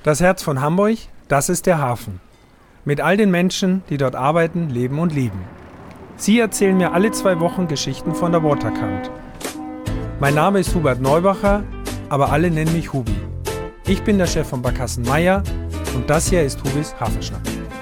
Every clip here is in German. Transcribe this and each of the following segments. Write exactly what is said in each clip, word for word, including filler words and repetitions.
Das Herz von Hamburg, das ist der Hafen. Mit all den Menschen, die dort arbeiten, leben und lieben. Sie erzählen mir alle zwei Wochen Geschichten von der Waterkant. Mein Name ist Hubert Neubacher, aber alle nennen mich Hubi. Ich bin der Chef von Barkassen Meier und das hier ist Hubis Hafenschnack.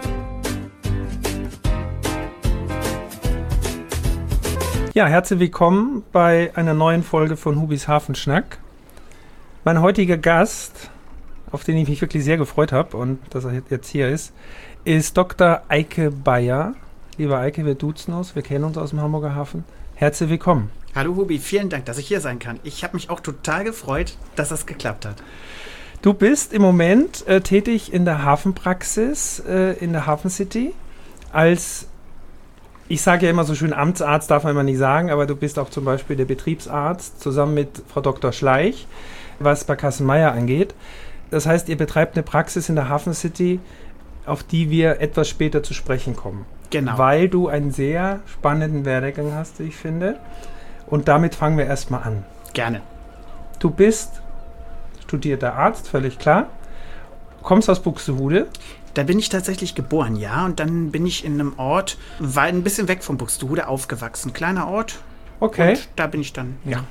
Ja, herzlich willkommen bei einer neuen Folge von Hubis Hafenschnack. Mein heutiger Gast, auf den ich mich wirklich sehr gefreut habe und dass er jetzt hier ist, ist Doktor Eike Beyer. Lieber Eike, wir duzen uns, wir kennen uns aus dem Hamburger Hafen. Herzlich willkommen. Hallo Hubi, vielen Dank, dass ich hier sein kann. Ich habe mich auch total gefreut, dass das geklappt hat. Du bist im Moment äh, tätig in der Hafenpraxis äh, in der Hafen City als, ich sage ja immer so schön, Amtsarzt darf man immer nicht sagen, aber du bist auch zum Beispiel der Betriebsarzt zusammen mit Frau Doktor Schleich, was Barkassen Meier angeht. Das heißt, ihr betreibt eine Praxis in der Hafen City, auf die wir etwas später zu sprechen kommen. Genau. Weil du einen sehr spannenden Werdegang hast, wie ich finde. Und damit fangen wir erstmal an. Gerne. Du bist studierter Arzt, völlig klar. Kommst aus Buxtehude. Da bin ich tatsächlich geboren, ja. Und dann bin ich in einem Ort, war ein bisschen weg von Buxtehude aufgewachsen. Kleiner Ort. Okay. Und da bin ich dann, ja.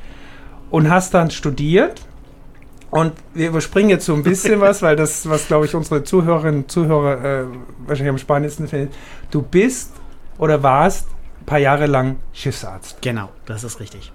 Und hast dann studiert. Und wir überspringen jetzt so ein bisschen was, weil das, was, glaube ich, unsere Zuhörerinnen und Zuhörer äh, wahrscheinlich am spannendsten finden. Du bist oder warst ein paar Jahre lang Schiffsarzt. Genau, das ist richtig.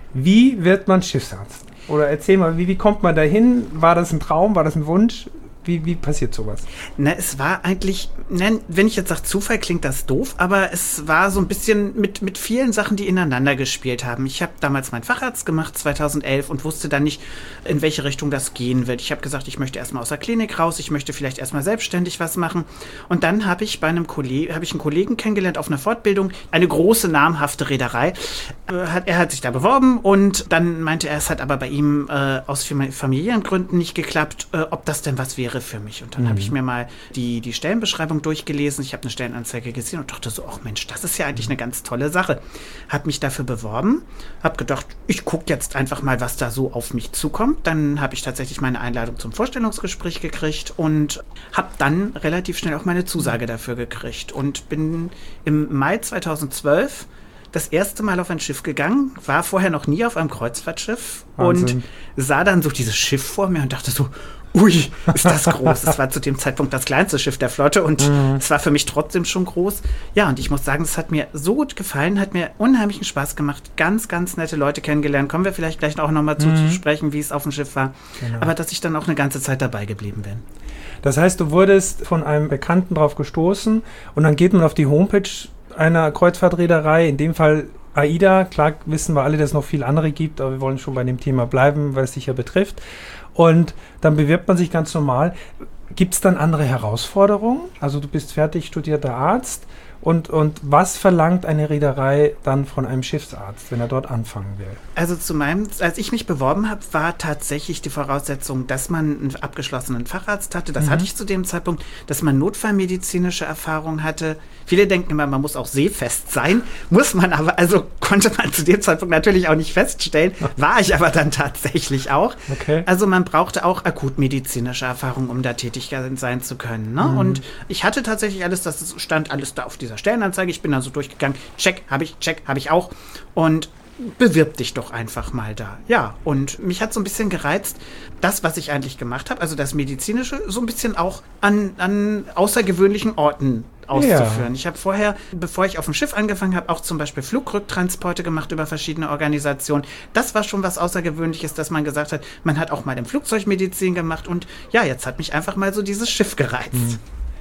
Wie wird man Schiffsarzt? Oder erzähl mal, wie, wie kommt man dahin? War das ein Traum? War das ein Wunsch? Wie, wie passiert sowas? Na, es war eigentlich, ne, wenn ich jetzt sage Zufall, klingt das doof, aber es war so ein bisschen mit, mit vielen Sachen, die ineinander gespielt haben. Ich habe damals meinen Facharzt gemacht, zweitausendelf, und wusste dann nicht, in welche Richtung das gehen wird. Ich habe gesagt, ich möchte erstmal aus der Klinik raus, ich möchte vielleicht erstmal selbstständig was machen. Und dann habe ich bei einem Kollegen, habe ich einen Kollegen kennengelernt auf einer Fortbildung, eine große, namhafte Reederei. Äh, hat, er hat sich da beworben und dann meinte er, es hat aber bei ihm äh, aus familiären Gründen nicht geklappt, äh, ob das denn was wäre für mich. Und dann mhm. habe ich mir mal die, die Stellenbeschreibung durchgelesen. Ich habe eine Stellenanzeige gesehen und dachte so, ach Mensch, das ist ja eigentlich eine ganz tolle Sache. Habe mich dafür beworben, habe gedacht, ich gucke jetzt einfach mal, was da so auf mich zukommt. Dann habe ich tatsächlich meine Einladung zum Vorstellungsgespräch gekriegt und habe dann relativ schnell auch meine Zusage dafür gekriegt und bin im Mai zweitausendzwölf das erste Mal auf ein Schiff gegangen, war vorher noch nie auf einem Kreuzfahrtschiff. Wahnsinn. Und sah dann so dieses Schiff vor mir und dachte so, ui, ist das groß. Das war zu dem Zeitpunkt das kleinste Schiff der Flotte und mhm. es war für mich trotzdem schon groß. Ja, und ich muss sagen, es hat mir so gut gefallen, hat mir unheimlichen Spaß gemacht. Ganz, ganz nette Leute kennengelernt. Kommen wir vielleicht gleich auch nochmal mhm. zu sprechen, wie es auf dem Schiff war. Genau. Aber dass ich dann auch eine ganze Zeit dabei geblieben bin. Das heißt, du wurdest von einem Bekannten drauf gestoßen und dann geht man auf die Homepage einer Kreuzfahrtreederei, in dem Fall AIDA. Klar wissen wir alle, dass es noch viele andere gibt, aber wir wollen schon bei dem Thema bleiben, weil es sich ja betrifft. Und dann bewirbt man sich ganz normal. Gibt es dann andere Herausforderungen? Also du bist fertig studierter Arzt. Und, und was verlangt eine Reederei dann von einem Schiffsarzt, wenn er dort anfangen will? Also zu meinem, als ich mich beworben habe, war tatsächlich die Voraussetzung, dass man einen abgeschlossenen Facharzt hatte. Das mhm. hatte ich zu dem Zeitpunkt, dass man notfallmedizinische Erfahrung hatte. Viele denken immer, man muss auch seefest sein. Muss man aber, also konnte man zu dem Zeitpunkt natürlich auch nicht feststellen. War ich aber dann tatsächlich auch. Okay. Also man brauchte auch akutmedizinische Erfahrung, um da tätig sein zu können. Ne? Mhm. Und ich hatte tatsächlich alles, das stand alles da auf dieser Stellenanzeige. Ich bin dann so durchgegangen, check, habe ich, check, habe ich auch. Und bewirb dich doch einfach mal da. Ja, und mich hat so ein bisschen gereizt, das, was ich eigentlich gemacht habe, also das Medizinische, so ein bisschen auch an, an außergewöhnlichen Orten auszuführen. Ja. Ich habe vorher, bevor ich auf dem Schiff angefangen habe, auch zum Beispiel Flugrücktransporte gemacht über verschiedene Organisationen. Das war schon was Außergewöhnliches, dass man gesagt hat, man hat auch mal im Flugzeug Medizin gemacht und ja, jetzt hat mich einfach mal so dieses Schiff gereizt. Mhm.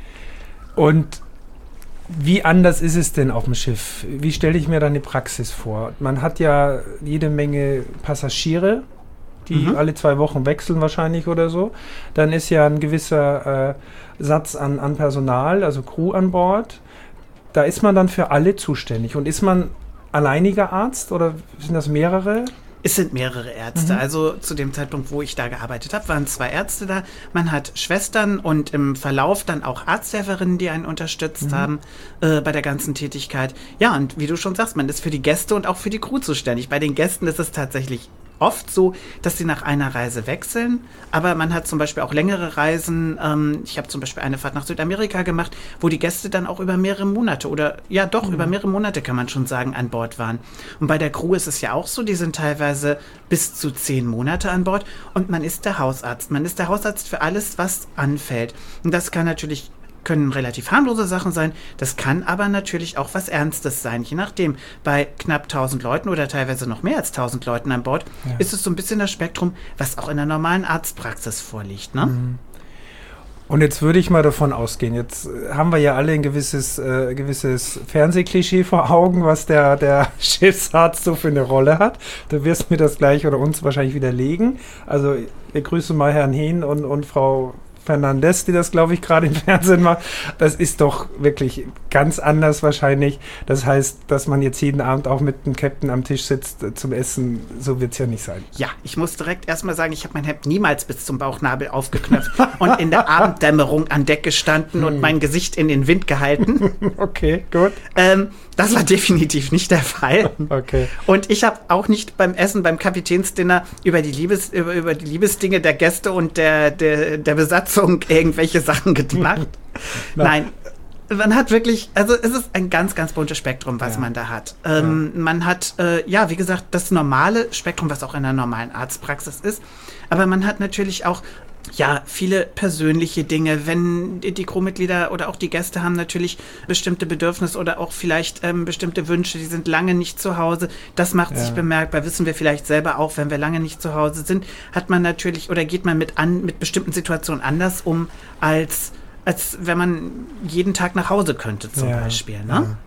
Und wie anders ist es denn auf dem Schiff? Wie stelle ich mir da eine Praxis vor? Man hat ja jede Menge Passagiere, die mhm. alle zwei Wochen wechseln wahrscheinlich oder so. Dann ist ja ein gewisser äh, Satz an, an Personal, also Crew an Bord. Da ist man dann für alle zuständig. Und ist man alleiniger Arzt oder sind das mehrere? Es sind mehrere Ärzte. Mhm. Also zu dem Zeitpunkt, wo ich da gearbeitet habe, waren zwei Ärzte da. Man hat Schwestern und im Verlauf dann auch Arzthelferinnen, die einen unterstützt mhm. haben äh, bei der ganzen Tätigkeit. Ja, und wie du schon sagst, man ist für die Gäste und auch für die Crew zuständig. Bei den Gästen ist es tatsächlich oft so, dass sie nach einer Reise wechseln, aber man hat zum Beispiel auch längere Reisen. Ähm, ich habe zum Beispiel eine Fahrt nach Südamerika gemacht, wo die Gäste dann auch über mehrere Monate oder ja doch, mhm. über mehrere Monate kann man schon sagen, an Bord waren. Und bei der Crew ist es ja auch so, die sind teilweise bis zu zehn Monate an Bord und man ist der Hausarzt. Man ist der Hausarzt für alles, was anfällt. Und das kann natürlich können relativ harmlose Sachen sein, das kann aber natürlich auch was Ernstes sein, je nachdem. Bei knapp tausend Leuten oder teilweise noch mehr als tausend Leuten an Bord ja. ist es so ein bisschen das Spektrum, was auch in der normalen Arztpraxis vorliegt. Ne? Mhm. Und jetzt würde ich mal davon ausgehen, jetzt haben wir ja alle ein gewisses, äh, gewisses Fernsehklischee vor Augen, was der, der Schiffsarzt so für eine Rolle hat. Du wirst mir das gleich oder uns wahrscheinlich widerlegen. Also wir grüßen mal Herrn Hehn und, und Frau Fernandes, die das, glaube ich, gerade im Fernsehen macht. Das ist doch wirklich ganz anders wahrscheinlich. Das heißt, dass man jetzt jeden Abend auch mit dem Captain am Tisch sitzt äh, zum Essen, so wird es ja nicht sein. Ja, ich muss direkt erstmal sagen, ich habe mein Hemd niemals bis zum Bauchnabel aufgeknöpft und in der Abenddämmerung an Deck gestanden und mein Gesicht in den Wind gehalten. Okay, gut. Ähm, das war definitiv nicht der Fall. Okay. Und ich habe auch nicht beim Essen, beim Kapitänsdinner über die, Liebes, über, über die Liebesdinge der Gäste und der, der, der Besatzung irgendwelche Sachen gemacht. Nein, man hat wirklich, also es ist ein ganz, ganz buntes Spektrum, was ja. man da hat. Ähm, ja. Man hat, äh, ja, wie gesagt, das normale Spektrum, was auch in einer normalen Arztpraxis ist. Aber man hat natürlich auch ja, viele persönliche Dinge, wenn die Crewmitglieder oder auch die Gäste haben natürlich bestimmte Bedürfnisse oder auch vielleicht ähm, bestimmte Wünsche, die sind lange nicht zu Hause. Das macht ja. sich bemerkbar, wissen wir vielleicht selber auch, wenn wir lange nicht zu Hause sind, hat man natürlich oder geht man mit an mit bestimmten Situationen anders um, als, als wenn man jeden Tag nach Hause könnte zum ja. Beispiel. Ne? Ja.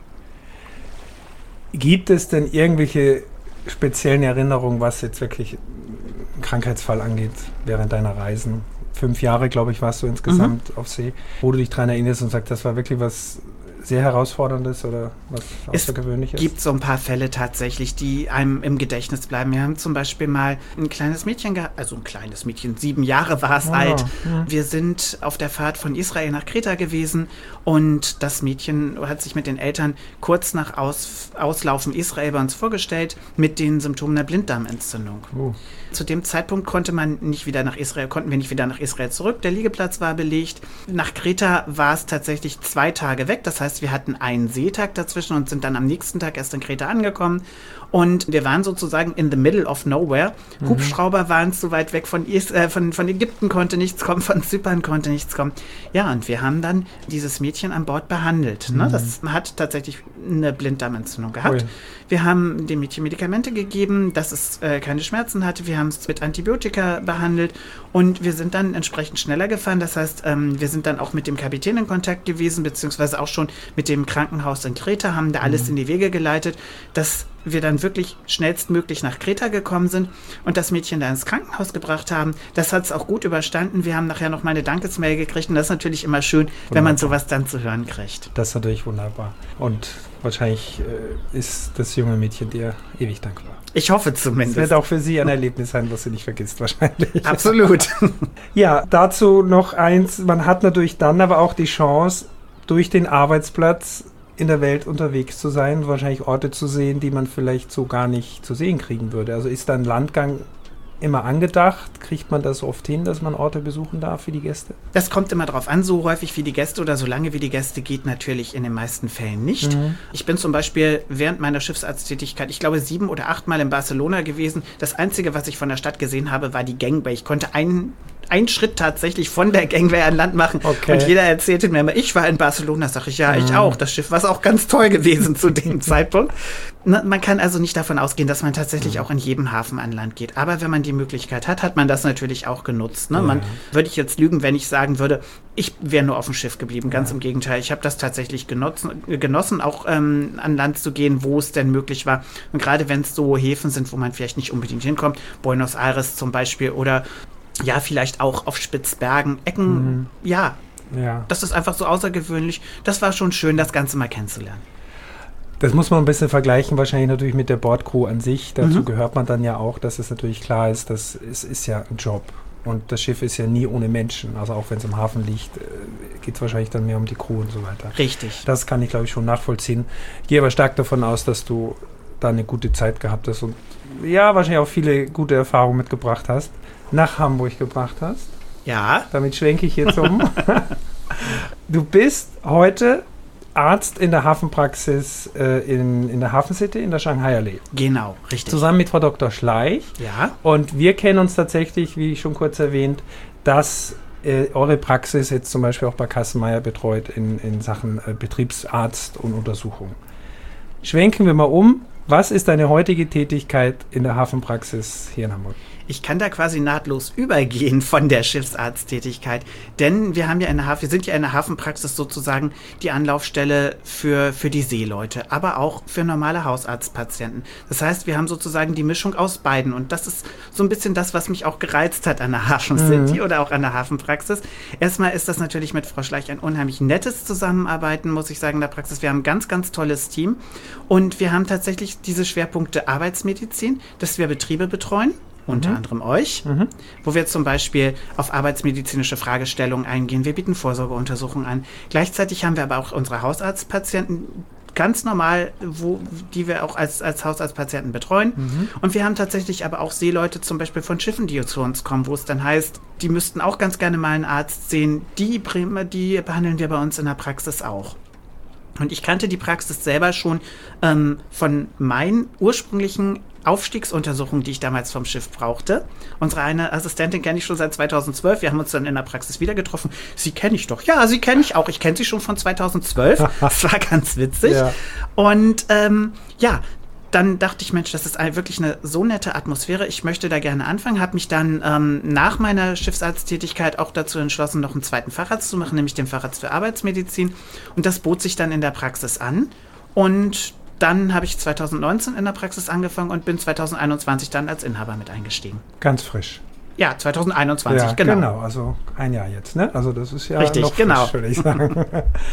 Gibt es denn irgendwelche speziellen Erinnerungen, was jetzt wirklich einen Krankheitsfall angeht, während deiner Reisen? Fünf Jahre, glaube ich, warst du insgesamt mhm. auf See, wo du dich daran erinnerst und sagst, das war wirklich was sehr Herausforderndes oder was Außergewöhnliches? Es gibt so ein paar Fälle tatsächlich, die einem im Gedächtnis bleiben. Wir haben zum Beispiel mal ein kleines Mädchen gehabt, also ein kleines Mädchen, sieben Jahre war es oh, alt. Ja. Wir sind auf der Fahrt von Israel nach Kreta gewesen und das Mädchen hat sich mit den Eltern kurz nach Aus, Auslaufen Israel bei uns vorgestellt mit den Symptomen der Blinddarmentzündung. Oh. Zu dem Zeitpunkt konnte man nicht wieder nach Israel, konnten wir nicht wieder nach Israel zurück. Der Liegeplatz war belegt. Nach Kreta war es tatsächlich zwei Tage weg. Das heißt, wir hatten einen Seetag dazwischen und sind dann am nächsten Tag erst in Kreta angekommen. Und wir waren sozusagen in the middle of nowhere. Mhm. Hubschrauber waren zu weit weg von, Is- äh, von, von Ägypten konnte nichts kommen, von Zypern konnte nichts kommen. Ja, und wir haben dann dieses Mädchen an Bord behandelt. Mhm. Ne? Das hat tatsächlich eine Blinddarmentzündung gehabt. Ui. Wir haben dem Mädchen Medikamente gegeben, dass es äh, keine Schmerzen hatte. Wir haben es mit Antibiotika behandelt und wir sind dann entsprechend schneller gefahren. Das heißt, ähm, wir sind dann auch mit dem Kapitän in Kontakt gewesen, beziehungsweise auch schon mit dem Krankenhaus in Kreta, haben da alles mhm. in die Wege geleitet, dass wir dann wirklich schnellstmöglich nach Kreta gekommen sind und das Mädchen da ins Krankenhaus gebracht haben. Das hat es auch gut überstanden. Wir haben nachher noch mal eine Dankesmail gekriegt und das ist natürlich immer schön, wunderbar, wenn man sowas dann zu hören kriegt. Das ist natürlich wunderbar. Und wahrscheinlich äh, ist das junge Mädchen dir ewig dankbar. Ich hoffe zumindest. Es wird auch für sie ein Erlebnis sein, was sie nicht vergisst wahrscheinlich. Absolut. Ja, dazu noch eins. Man hat natürlich dann aber auch die Chance, durch den Arbeitsplatz in der Welt unterwegs zu sein, wahrscheinlich Orte zu sehen, die man vielleicht so gar nicht zu sehen kriegen würde. Also ist da ein Landgang immer angedacht? Kriegt man das oft hin, dass man Orte besuchen darf für die Gäste? Das kommt immer drauf an, so häufig wie die Gäste oder so lange wie die Gäste geht natürlich in den meisten Fällen nicht. Mhm. Ich bin zum Beispiel während meiner Schiffsarzttätigkeit, ich glaube sieben oder acht Mal in Barcelona gewesen. Das Einzige, was ich von der Stadt gesehen habe, war die Gangway. Ich konnte einen einen Schritt tatsächlich von der Gangway an Land machen. Okay. Und jeder erzählte mir immer, ich war in Barcelona. Sag ich, ja, ich mhm. auch. Das Schiff war auch ganz toll gewesen zu dem Zeitpunkt. Na, man kann also nicht davon ausgehen, dass man tatsächlich mhm. auch in jedem Hafen an Land geht. Aber wenn man die Möglichkeit hat, hat man das natürlich auch genutzt. Ne? Ja. Man würde ich jetzt lügen, wenn ich sagen würde, ich wäre nur auf dem Schiff geblieben. Ganz ja. im Gegenteil. Ich habe das tatsächlich genossen, genossen auch ähm, an Land zu gehen, wo es denn möglich war. Und gerade wenn es so Häfen sind, wo man vielleicht nicht unbedingt hinkommt, Buenos Aires zum Beispiel oder ja, vielleicht auch auf Spitzbergen, Ecken, mhm. ja. ja. Das ist einfach so außergewöhnlich. Das war schon schön, das Ganze mal kennenzulernen. Das muss man ein bisschen vergleichen, wahrscheinlich natürlich mit der Bordcrew an sich. Dazu mhm. gehört man dann ja auch, dass es natürlich klar ist, dass es ist ja ein Job. Und das Schiff ist ja nie ohne Menschen. Also auch wenn es im Hafen liegt, geht es wahrscheinlich dann mehr um die Crew und so weiter. Richtig. Das kann ich, glaube ich, schon nachvollziehen. Ich gehe aber stark davon aus, dass du da eine gute Zeit gehabt hast und ja wahrscheinlich auch viele gute Erfahrungen mitgebracht hast, nach Hamburg gebracht hast. Ja. Damit schwenke ich jetzt um. Du bist heute Arzt in der Hafenpraxis äh, in, in der Hafen City in der Shanghai Allee. Genau, richtig. Zusammen mit Frau Doktor Schleich. Ja. Und wir kennen uns tatsächlich, wie ich schon kurz erwähnt, dass äh, eure Praxis jetzt zum Beispiel auch bei Kassenmeier betreut in, in Sachen äh, Betriebsarzt und Untersuchung. Schwenken wir mal um. Was ist deine heutige Tätigkeit in der Hafenpraxis hier in Hamburg? Ich kann da quasi nahtlos übergehen von der Schiffsarzttätigkeit, denn wir haben ja in der Hafen, wir sind ja in der Hafenpraxis sozusagen die Anlaufstelle für, für die Seeleute, aber auch für normale Hausarztpatienten. Das heißt, wir haben sozusagen die Mischung aus beiden und das ist so ein bisschen das, was mich auch gereizt hat an der Hafen City mhm. oder auch an der Hafenpraxis. Erstmal ist das natürlich mit Frau Schleich ein unheimlich nettes Zusammenarbeiten, muss ich sagen, in der Praxis. Wir haben ein ganz, ganz tolles Team und wir haben tatsächlich diese Schwerpunkte Arbeitsmedizin, dass wir Betriebe betreuen. Unter mhm. anderem euch, mhm. wo wir zum Beispiel auf arbeitsmedizinische Fragestellungen eingehen. Wir bieten Vorsorgeuntersuchungen an. Gleichzeitig haben wir aber auch unsere Hausarztpatienten ganz normal, wo, die wir auch als, als Hausarztpatienten betreuen. Mhm. Und wir haben tatsächlich aber auch Seeleute zum Beispiel von Schiffen, die zu uns kommen, wo es dann heißt, die müssten auch ganz gerne mal einen Arzt sehen. Die, die behandeln wir bei uns in der Praxis auch. Und ich kannte die Praxis selber schon ähm, von meinen ursprünglichen Aufstiegsuntersuchungen, die ich damals vom Schiff brauchte. Unsere eine Assistentin kenne ich schon seit zweitausendzwölf. Wir haben uns dann in der Praxis wieder getroffen. Sie kenne ich doch. Ja, sie kenne ich auch. Ich kenne sie schon von zweitausendzwölf. Das war ganz witzig. Ja. Und ähm, ja, dann dachte ich, Mensch, das ist wirklich eine so nette Atmosphäre. Ich möchte da gerne anfangen. Habe mich dann ähm, nach meiner Schiffsarzttätigkeit auch dazu entschlossen, noch einen zweiten Facharzt zu machen, nämlich den Facharzt für Arbeitsmedizin. Und das bot sich dann in der Praxis an. Und dann habe ich zweitausendneunzehn in der Praxis angefangen und bin zweitausendeinundzwanzig dann als Inhaber mit eingestiegen. Ganz frisch. Ja, zweitausendeinundzwanzig, ja, genau. Genau, also ein Jahr jetzt, ne? Also das ist ja Richtig, noch genau. frisch, würde ich sagen.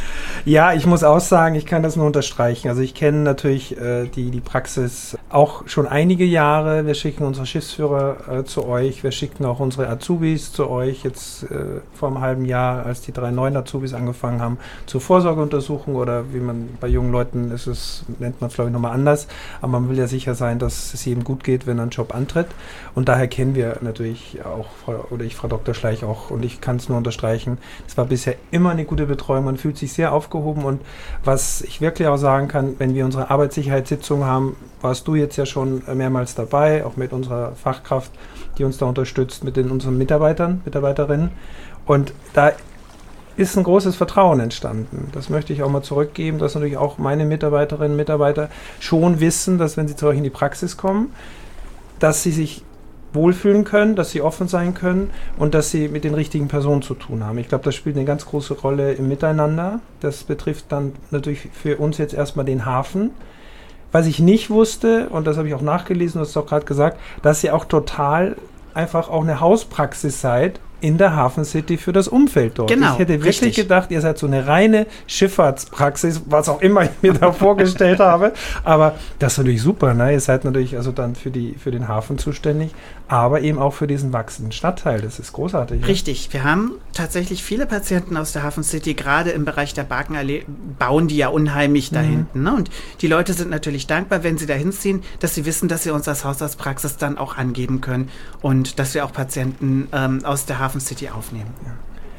Ja, ich muss auch sagen, ich kann das nur unterstreichen. Also ich kenne natürlich äh, die, die Praxis auch schon einige Jahre. Wir schicken unsere Schiffsführer äh, zu euch. Wir schicken auch unsere Azubis zu euch. Jetzt äh, vor einem halben Jahr, als die drei neuen Azubis angefangen haben, zur Vorsorgeuntersuchung oder wie man bei jungen Leuten ist, es nennt man es glaube ich nochmal anders. Aber man will ja sicher sein, dass es jedem gut geht, wenn er einen Job antritt. Und daher kennen wir natürlich auch, oder ich, Frau Doktor Schleich auch, und ich kann es nur unterstreichen, es war bisher immer eine gute Betreuung, man fühlt sich sehr aufgehoben und was ich wirklich auch sagen kann, wenn wir unsere Arbeitssicherheitssitzung haben, warst du jetzt ja schon mehrmals dabei, auch mit unserer Fachkraft, die uns da unterstützt, mit den unseren Mitarbeitern, Mitarbeiterinnen und da ist ein großes Vertrauen entstanden. Das möchte ich auch mal zurückgeben, dass natürlich auch meine Mitarbeiterinnen und Mitarbeiter schon wissen, dass wenn sie zu euch in die Praxis kommen, dass sie sich wohlfühlen können, dass sie offen sein können und dass sie mit den richtigen Personen zu tun haben. Ich glaube, das spielt eine ganz große Rolle im Miteinander. Das betrifft dann natürlich für uns jetzt erstmal den Hafen. Was ich nicht wusste, und das habe ich auch nachgelesen, du hast es auch gerade gesagt, dass ihr auch total einfach auch eine Hauspraxis seid in der Hafen City für das Umfeld dort. Genau, ich hätte wirklich richtig. gedacht, ihr seid so eine reine Schifffahrtspraxis, was auch immer ich mir da vorgestellt habe. Aber das ist natürlich super, ne? Ihr seid natürlich also dann für, die, für den Hafen zuständig, aber eben auch für diesen wachsenden Stadtteil. Das ist großartig. Richtig. Ja? Wir haben tatsächlich viele Patienten aus der Hafen City, gerade im Bereich der Barkenallee, bauen die ja unheimlich da hinten. Mhm. Ne? Und die Leute sind natürlich dankbar, wenn sie da hinziehen, dass sie wissen, dass sie uns als Hausarztpraxis dann auch angeben können und dass wir auch Patienten ähm, aus der Hafen City aufnehmen. Ja.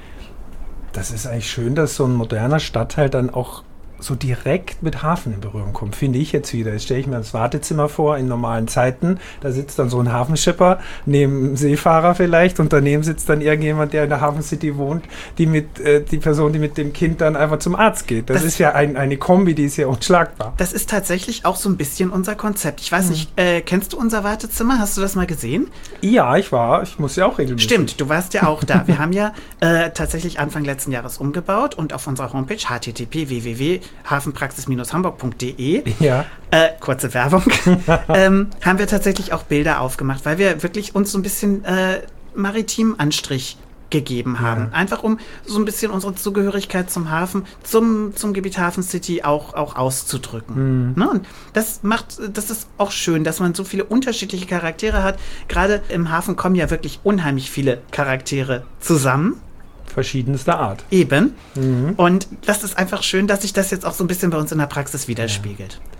Das ist eigentlich schön, dass so ein moderner Stadtteil dann auch so direkt mit Hafen in Berührung kommt, finde ich jetzt wieder. Jetzt stelle ich mir das Wartezimmer vor in normalen Zeiten. Da sitzt dann so ein Hafenschipper neben einem Seefahrer vielleicht und daneben sitzt dann irgendjemand, der in der Hafen City wohnt, die mit äh, die Person, die mit dem Kind dann einfach zum Arzt geht. Das, das ist ja ein, eine Kombi, die ist ja unschlagbar. Das ist tatsächlich auch so ein bisschen unser Konzept. Ich weiß hm. nicht, äh, kennst du unser Wartezimmer? Hast du das mal gesehen? Ja, ich war. Ich muss ja auch regelmäßig. Stimmt, du warst ja auch da. Wir haben ja äh, tatsächlich Anfang letzten Jahres umgebaut und auf unserer Homepage h t t p punkt w w w punkt hafenpraxis Bindestrich hamburg punkt d e ja. äh, kurze Werbung, ähm, haben wir tatsächlich auch Bilder aufgemacht, weil wir wirklich uns so ein bisschen äh, maritimen Anstrich gegeben haben. Ja. Einfach um so ein bisschen unsere Zugehörigkeit zum Hafen, zum, zum Gebiet Hafen City auch, auch auszudrücken. Mhm. Ne? Und das macht, das ist auch schön, dass man so viele unterschiedliche Charaktere hat. Gerade im Hafen kommen ja wirklich unheimlich viele Charaktere zusammen. Verschiedenster Art. Eben. Mhm. Und das ist einfach schön, dass sich das jetzt auch so ein bisschen bei uns in der Praxis widerspiegelt.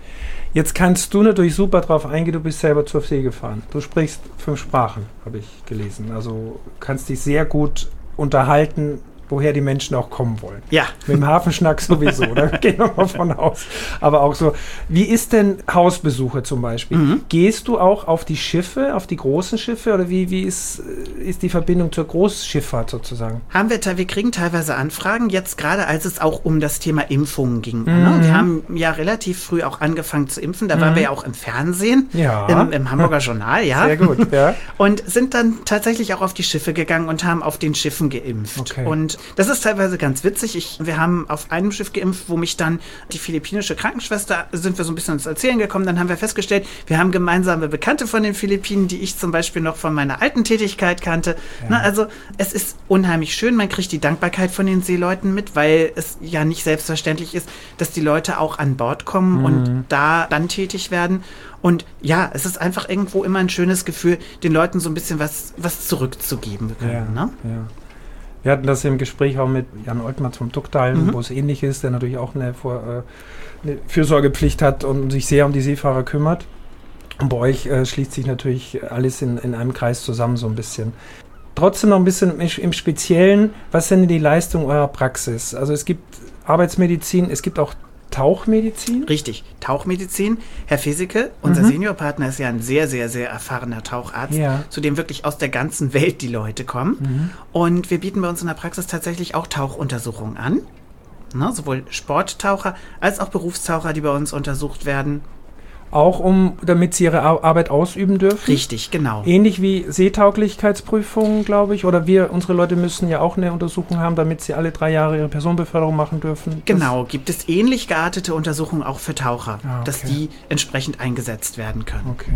Jetzt kannst du natürlich super drauf eingehen, du bist selber zur See gefahren. Du sprichst fünf Sprachen, habe ich gelesen. Also kannst dich sehr gut unterhalten, woher die Menschen auch kommen wollen. Ja. Mit dem Hafenschnack sowieso, da gehen wir mal von aus. Aber auch so, wie ist denn Hausbesuche zum Beispiel? Mhm. Gehst du auch auf die Schiffe, auf die großen Schiffe oder wie, wie ist, ist die Verbindung zur Großschifffahrt sozusagen? Haben wir, wir kriegen teilweise Anfragen, jetzt gerade als es auch um das Thema Impfungen ging. Mhm. Ne? Wir haben ja relativ früh auch angefangen zu impfen, da mhm. waren wir ja auch im Fernsehen, ja. im, im Hamburger Journal, ja. Sehr gut, ja. Und sind dann tatsächlich auch auf die Schiffe gegangen und haben auf den Schiffen geimpft. Okay. Und das ist teilweise ganz witzig. Ich, wir haben auf einem Schiff geimpft, wo mich dann die philippinische Krankenschwester, sind wir so ein bisschen ins Erzählen gekommen, dann haben wir festgestellt, wir haben gemeinsame Bekannte von den Philippinen, die ich zum Beispiel noch von meiner alten Tätigkeit kannte. Ja. Na, also es ist unheimlich schön, man kriegt die Dankbarkeit von den Seeleuten mit, weil es ja nicht selbstverständlich ist, dass die Leute auch an Bord kommen mhm. und da dann tätig werden. Und ja, es ist einfach irgendwo immer ein schönes Gefühl, den Leuten so ein bisschen was, was zurückzugeben. Ja, ne? ja. Wir hatten das im Gespräch auch mit Jan Oltmann vom Ducktal, mhm. wo es ähnlich ist, der natürlich auch eine, Vor, äh, eine Fürsorgepflicht hat und sich sehr um die Seefahrer kümmert. Und bei euch äh, schließt sich natürlich alles in, in einem Kreis zusammen so ein bisschen. Trotzdem noch ein bisschen im, im Speziellen, was sind denn die Leistungen eurer Praxis? Also es gibt Arbeitsmedizin, es gibt auch Tauchmedizin? Richtig, Tauchmedizin. Herr Feseke, unser mhm. Seniorpartner, ist ja ein sehr, sehr, sehr erfahrener Taucharzt, ja. zu dem wirklich aus der ganzen Welt die Leute kommen. Mhm. Und wir bieten bei uns in der Praxis tatsächlich auch Tauchuntersuchungen an. Na, sowohl Sporttaucher als auch Berufstaucher, die bei uns untersucht werden. Auch um, damit sie ihre Arbeit ausüben dürfen? Richtig, genau. Ähnlich wie Seetauglichkeitsprüfungen, glaube ich. Oder wir, unsere Leute müssen ja auch eine Untersuchung haben, damit sie alle drei Jahre ihre Personenbeförderung machen dürfen. Genau, gibt es ähnlich geartete Untersuchungen auch für Taucher, ah, okay. dass die entsprechend eingesetzt werden können. Okay.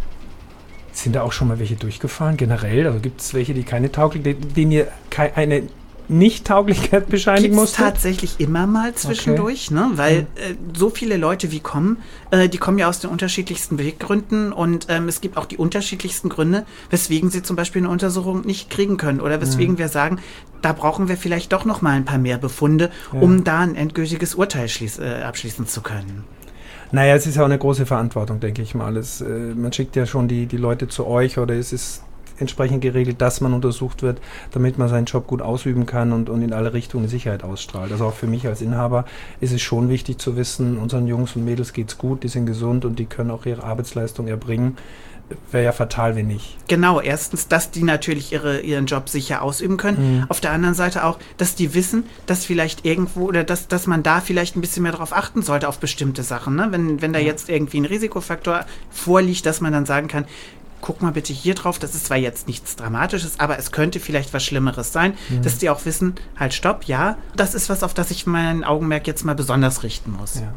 Sind da auch schon mal welche durchgefahren, generell? Also gibt es welche, die keine Tauglichkeit, denen ihr keine, eine Nicht-Tauglichkeit bescheinigen Gibt's musste? Tatsächlich immer mal zwischendurch, okay. ne? Weil äh, so viele Leute wie kommen, äh, die kommen ja aus den unterschiedlichsten Beweggründen und ähm, es gibt auch die unterschiedlichsten Gründe, weswegen sie zum Beispiel eine Untersuchung nicht kriegen können oder weswegen mhm. wir sagen, da brauchen wir vielleicht doch noch mal ein paar mehr Befunde, ja. um da ein endgültiges Urteil schließ, äh, abschließen zu können. Naja, es ist ja auch eine große Verantwortung, denke ich mal. Es, äh, man schickt ja schon die, die Leute zu euch oder es ist entsprechend geregelt, dass man untersucht wird, damit man seinen Job gut ausüben kann und, und in alle Richtungen Sicherheit ausstrahlt. Also auch für mich als Inhaber ist es schon wichtig zu wissen, unseren Jungs und Mädels geht's gut, die sind gesund und die können auch ihre Arbeitsleistung erbringen. Wäre ja fatal, wenn nicht. Genau, erstens, dass die natürlich ihre, ihren Job sicher ausüben können. Mhm. Auf der anderen Seite auch, dass die wissen, dass vielleicht irgendwo oder dass, dass man da vielleicht ein bisschen mehr darauf achten sollte, auf bestimmte Sachen. Ne? Wenn, wenn da ja. jetzt irgendwie ein Risikofaktor vorliegt, dass man dann sagen kann, guck mal bitte hier drauf, das ist zwar jetzt nichts Dramatisches, aber es könnte vielleicht was Schlimmeres sein, mhm. dass die auch wissen, halt stopp, ja, das ist was, auf das ich mein Augenmerk jetzt mal besonders richten muss. Ja.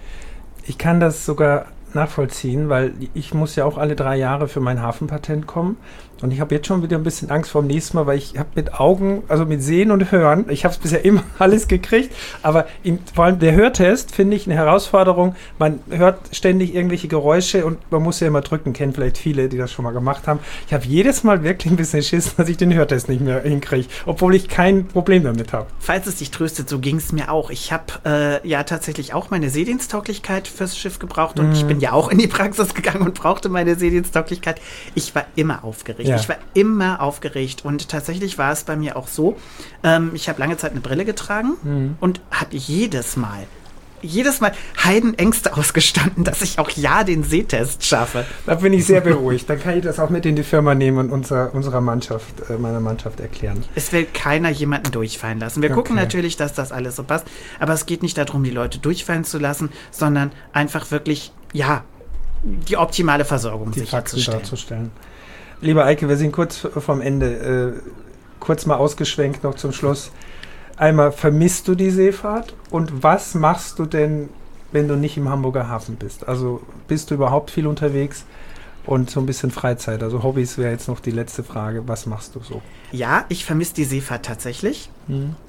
Ich kann das sogar nachvollziehen, weil ich muss ja auch alle drei Jahre für mein Hafenpatent kommen und ich habe jetzt schon wieder ein bisschen Angst vor dem nächsten Mal, weil ich habe mit Augen, also mit Sehen und Hören, ich habe es bisher immer alles gekriegt, aber im, vor allem der Hörtest finde ich eine Herausforderung. Man hört ständig irgendwelche Geräusche und man muss ja immer drücken, kennen vielleicht viele, die das schon mal gemacht haben. Ich habe jedes Mal wirklich ein bisschen Schiss, dass ich den Hörtest nicht mehr hinkriege, obwohl ich kein Problem damit habe. Falls es dich tröstet, so ging es mir auch. Ich habe äh, ja tatsächlich auch meine Seediensttauglichkeit fürs Schiff gebraucht und mm. ich bin ja auch in die Praxis gegangen und brauchte meine Seediensttauglichkeit. Ich war immer aufgeregt. Ja. Ich war immer aufgeregt und tatsächlich war es bei mir auch so, ähm, ich habe lange Zeit eine Brille getragen mhm. und habe jedes Mal, jedes Mal Heidenängste ausgestanden, dass ich auch ja den Sehtest schaffe. Da bin ich sehr beruhigt. Dann kann ich das auch mit in die Firma nehmen und unserer, unserer Mannschaft, äh, meiner Mannschaft erklären. Es will keiner jemanden durchfallen lassen. Wir okay. gucken natürlich, dass das alles so passt, aber es geht nicht darum, die Leute durchfallen zu lassen, sondern einfach wirklich, ja, die optimale Versorgung die sicherzustellen. darzustellen. Lieber Eike, wir sind kurz vorm Ende. Äh, kurz mal ausgeschwenkt noch zum Schluss. Einmal, vermisst du die Seefahrt? Und was machst du denn, wenn du nicht im Hamburger Hafen bist? Also bist du überhaupt viel unterwegs? Und so ein bisschen Freizeit, also Hobbys wäre jetzt noch die letzte Frage. Was machst du so? Ja, ich vermisse die Seefahrt tatsächlich. Mhm.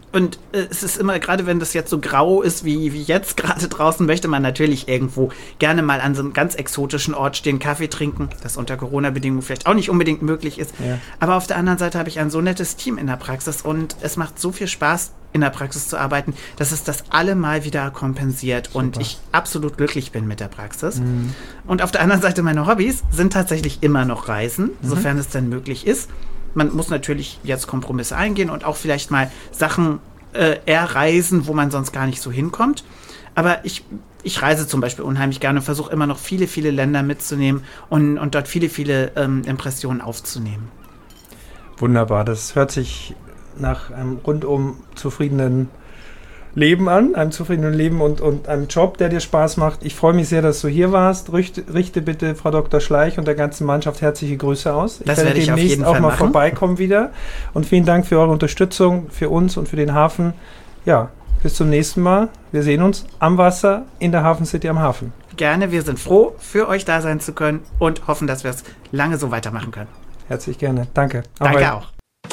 Und äh, es ist immer, gerade wenn das jetzt so grau ist, wie, wie jetzt gerade draußen, möchte man natürlich irgendwo gerne mal an so einem ganz exotischen Ort stehen, Kaffee trinken, das unter Corona-Bedingungen vielleicht auch nicht unbedingt möglich ist. Ja. Aber auf der anderen Seite habe ich ein so nettes Team in der Praxis und es macht so viel Spaß, in der Praxis zu arbeiten, dass es das alle mal wieder kompensiert. Super. Und ich absolut glücklich bin mit der Praxis. Mhm. Und auf der anderen Seite, meine Hobbys sind tatsächlich immer noch Reisen, mhm. sofern es dann möglich ist. Man muss natürlich jetzt Kompromisse eingehen und auch vielleicht mal Sachen äh, erreisen, wo man sonst gar nicht so hinkommt. Aber ich, ich reise zum Beispiel unheimlich gerne und versuche immer noch viele, viele Länder mitzunehmen und, und dort viele, viele ähm, Impressionen aufzunehmen. Wunderbar, das hört sich nach einem rundum zufriedenen Leben an, einem zufriedenen Leben und, und einem Job, der dir Spaß macht. Ich freue mich sehr, dass du hier warst. Richte, richte bitte Frau Doktor Schleich und der ganzen Mannschaft herzliche Grüße aus. Ich das werde, werde ich demnächst auf jeden auch Fall mal machen. vorbeikommen wieder. Und vielen Dank für eure Unterstützung, für uns und für den Hafen. Ja, bis zum nächsten Mal. Wir sehen uns am Wasser in der Hafen City am Hafen. Gerne, wir sind froh, für euch da sein zu können und hoffen, dass wir es lange so weitermachen können. Herzlich gerne. Danke. Danke Ahoi. auch.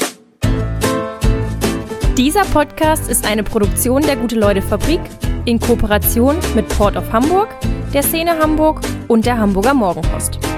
Dieser Podcast ist eine Produktion der Gute-Leute-Fabrik in Kooperation mit Port of Hamburg, der Szene Hamburg und der Hamburger Morgenpost.